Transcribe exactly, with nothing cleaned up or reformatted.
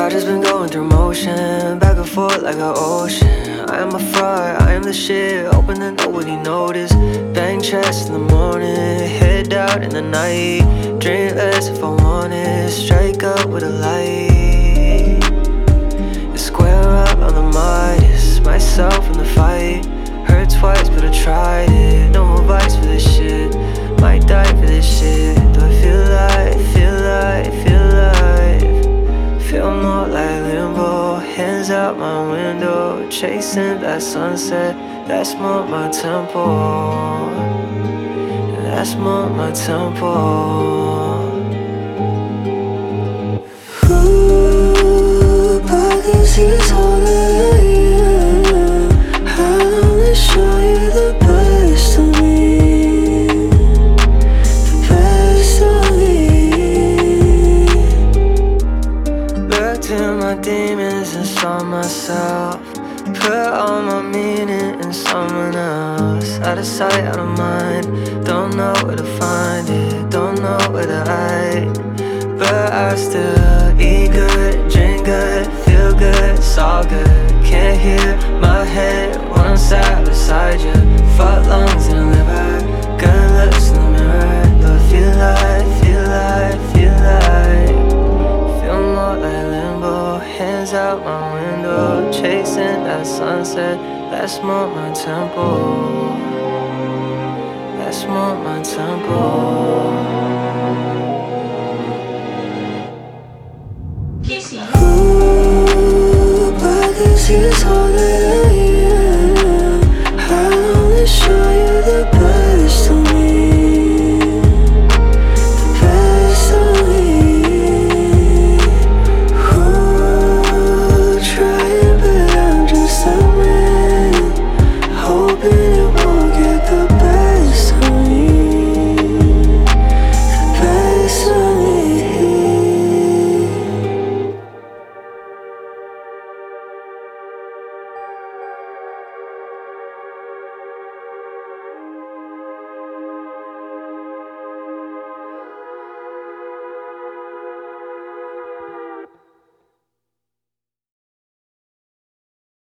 I just been going through motion, back and forth like an ocean. I am a fraud, I am the shit, hoping that nobody notice. Bang chest in the morning, head out in the night. Drink less if I want it, strike up with a light. You square up on the Midas, myself in the fight. Hurt twice but I tried it, no advice for this shit. Might die for this shit, do I feel alive, feel alive, feel alive. Feel more like limbo, hands out my window. Chasing that sunset, that's more my tempo. That's more my tempo. Ooh, pockets is all that I am. I only show you the best of me, the best of me. Looked in my demons and saw myself. Put all my meaning in someone else. Out of sight, out of mind. Don't know where to find it, don't know where to hide. But I still eat good, drink good, feel good, it's all good. Can't hear my head when I'm sat beside you. Fuck lungs and a liver, good looks in the mirror. Do I feel like, feel like, feel like. Feel more like limbo, hands out my window. Chasing that sunset, that's more my tempo. That's more my tempo. Ooh, pockets is all that